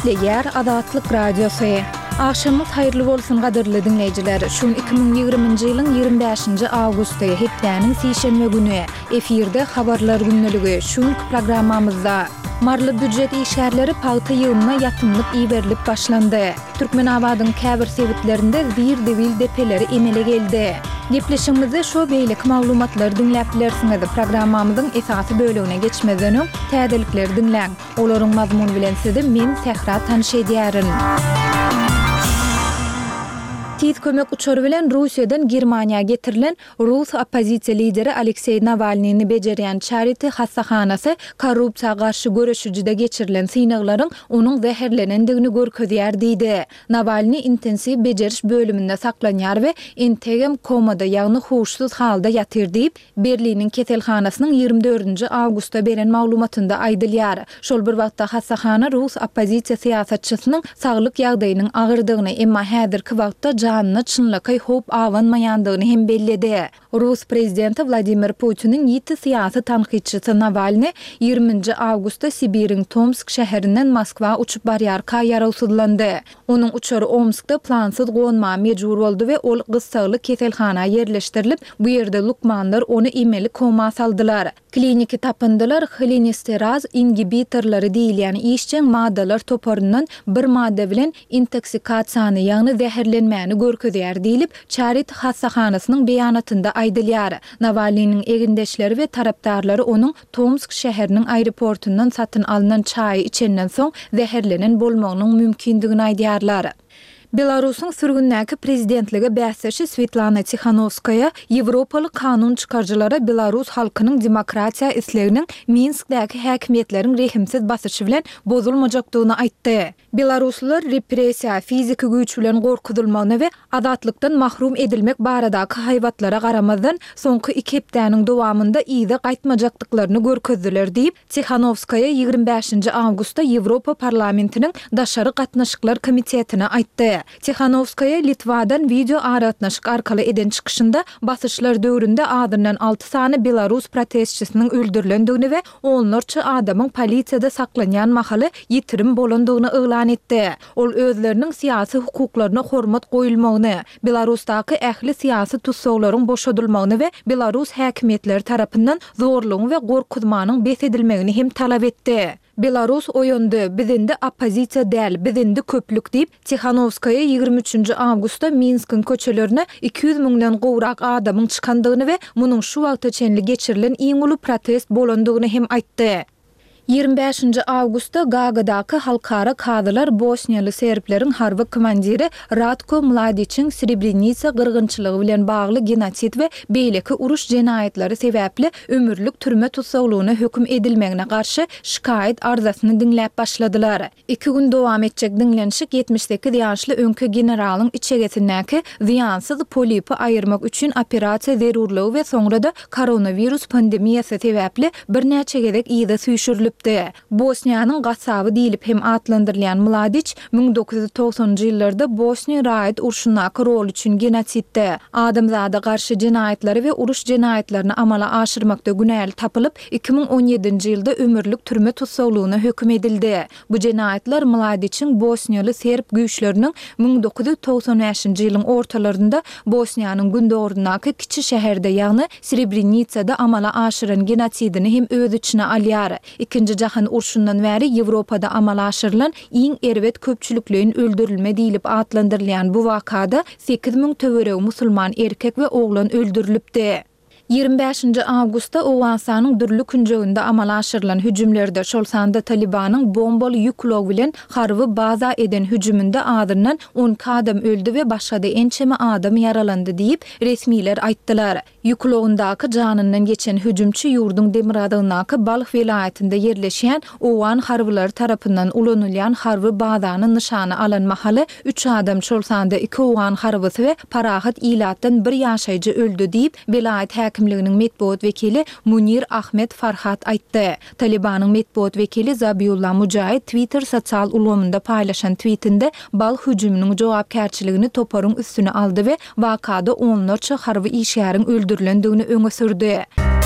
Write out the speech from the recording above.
Eşitleyer Azatlyk Radiosu. Akşamınız hayırlı bolsun gadyrly dinleyijiler. Şun 2020-nji ýylyň 25-nji awgusty hepdäniň sişenme güni efirde habarlar günneligi şun programmamyzda marly büdjet işgärleri paýta ýygyna ýatymlyk iýberilip başlandy. Türkmenabadyň käbir sebitlerinde zir-dewil depeleri emele geldi. Gepleşigimizi şo beýlik maglumatlar dinläp bilersiňiz. Programmamyzyň esasy bölügine geçmeden öň täzelikleri dinläň. Olaryň mazmuny bilen sizi men Sehra tanış edýärin. Tiz kömek uçoru bilen Russiýadan Germaniýa getirilen Rus opozisiýa lideri Aleksey Navalnyny bejerýän Charity hastahanasy korrupsiýa garşy görüşüjide geçirilen synaklaryň onuň zäherlenendigini görkezýär diýdi. Navalny intensiv bejeriş bölüminde saklanýar we integem komada ýagny huşsuz halda ýatyr diýip Berliniň keselhanasynyň 24-nji awgustda beren maglumatynda aýdylýar. Şol bir wagtda hastahana Rus opozisiýa siýasatçysynyň saglyk ýagdaýynyň agyrdygyny emma häzirki wagtda canını çynlyky hop awanmaýandygyny hem belledi. Rus prezidenti Vladimir Putin'in ýiti siýasy tanqidçisi Navalny 20-nji awgustda Sibiriň Tomsk şäherinden Moskwa uçup barýarka ýararsızlandy. Onuň uçary Omskda plansyz gonma mejbur boldy we ol gysgaly keselhana ýerleşdirilip, bu ýerde lukmanlar onu emeli koma saldylar. Kliniki tapyndylar, xolinisteraz inhibitorlary diýilýän işçiň maddalar toparyndan bir madda bilen intoksikasiýany ýagny zäherlenmäni görkezýär diýilip Charity hastahanasynyň beýanatynda aýdylýar. Navalnyň egindeşleri we tarapdarlary onuň Tomsk şäheriniň aeroportundan satyn alynan çaý içenden soň zäherlenen bolmagynyň mümkindigini aýdýarlar. Belarusyň sürgündäki prezidentligi bäsçisi Svetlana Tikhanovskaya Ýewropaly kanun çykarjylara Belarus halkynyň demokratiýa isleginiň Minskdäki häkimetleriň rehimsiz basyşy bilen bozulmajakdygyny aýtdy. Belaruslylar repressiýa, fiziki güýç bilen gorkutulmagyny we azatlykdan mahrum edilmek baradaky haýwatlara garamazdan soňky 2 hepdäniň dowamında ýygy gaýtmajakdyklaryny görkezdiler diýip Tikhanovskaya 25-nji awgustda Ýewropa parlamentiniň daşary gatnaşyklar komitetine aýtdy. Tikhanovskaya Litwadan video aratnaşyk arkaly eden çykyşynda basyşlar döwründe adından 6 sany Belarus protestçisiniň öldürilendigini we onlarça adamyň polisiýada saklanýan mahaly ýitirim bolandygyny elan etdi. Ol özleriniň siýasy hukuklaryna hormat goýulmagyny, Belarusdaky ähli siýasy tutsaklaryň boşadylmagyny we Belarus häkimetleri tarapyndan zorluň we gorkutmanyň besedilmegini hem talap etdi. Belarus oýandy, bizinde opozisiýa däl, bizinde köplük diýip Tikhanovskaya 23-nji awgustda Minskiň köçelerine 200 000-den gowrak adamyň çykandygyny we munyň şu wagta çenli geçirilen iň uly protest bolandygyny hem aýtdy. 25-nji awgustda Gagadaky halkara kadylar Bosniýaly serbilerin harby komandiri Ratko Mladićiň Srebrenica gyrgynçylygy bilen bagly genosit we beýleki uruş jenaýetleri sebäpli ömürlük türme tutsaglygyna hökm edilmegine garşy şikaýet arzasyny dinläp başladylar. 2 gün dowam etjek dinlenşik 78 ýaşly öňkü generalyň içegesindäki ziýansyz polipy aýyrmak üçin operasiýa zerurlygy we soňrada koronavirus pandemiýasy sebäpli birnäçe gezek ýyda süýşürilip Bosniýanyň gasaby diýilip hem atlandyrylýan Mladić 1990-njy ýyllarda Bosniýa raýat urşundaky rol üçin genotsidde, adamzada garşy jenaýetleri we uruş jenaýetlerini amala aşyrmakda günäli tapylyp 2017-nji ýylda ömürlük türme tutsaglygyna hökm edildi. Bu jenaýetler Mladićiň Bosniýaly serb güýçleriniň 1995-nji ýylyň ortalarynda Bosniýanyň gündogorundaky kiçi şäherde ýagny Srebrenicada amala aşyran genotsidini hem öz içine alýar. İkinci jahan urşundan bäri Ýewropada amala aşyrylan iň erwet köpçülikliň öldürilme diýilip atlandyrylýan bu wakada 8000 töwereg musulman erkek we oglan öldürilipdi. 25-nji awgustda Owgansanyň dürli künjeginde amala aşyrylan hüjümlerde şol sanda Talibanyň bombaly ýüklog bilen harby baza eden hüjümünde adından 10 adam öldü we başga-da ençeme adam yaralandy diýip resmiler aýtdylar. Ýüklogyndaky janyndan geçen hüjümçi ýurduň Demiradagynaky Balyk vilayetinde ýerleşýän Owan harbylary tarapyndan ulanylýan harby bazany nyşany alan mahaly 3 adam şol sanda 2 Owan harbysy we parahat ilatdan 1 ýaşaýjy öldü diýip vilayet häkimliginiň metbuat wekili Munir Ahmet Farhat aýtdy. Talibanyň metbuat wekili Zabiullah Mujahid Twitter sosial ulgamynda paýlaşan tweetinde bal hüjüminiň jogapkärçiligini toparyň üstüne aldy we wakada onlarça harby işgäriň öldürilendigini öňe sürdi.